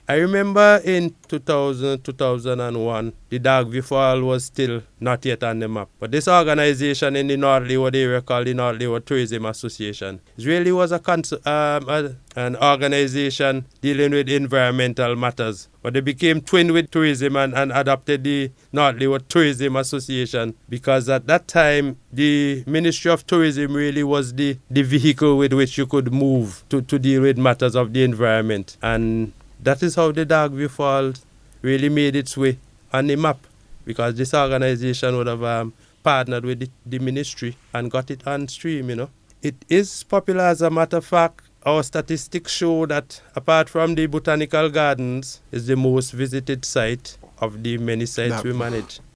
I remember in 2000, 2001, the Dagview Fall was still not yet on the map. But this organization in the North Leeward area called the North Leeward Tourism Association, it really was an organization dealing with environmental matters. But they became twin with tourism and adopted the North Leeward Tourism Association because at that time, the Ministry of Tourism really was the vehicle with which you could move to deal with matters of the environment. And that is how the Dagview Falls really made its way on the map, because this organization would have partnered with the ministry and got it on stream, you know. It is popular. As a matter of fact, our statistics show that apart from the botanical gardens, is the most visited site of the many sites we manage.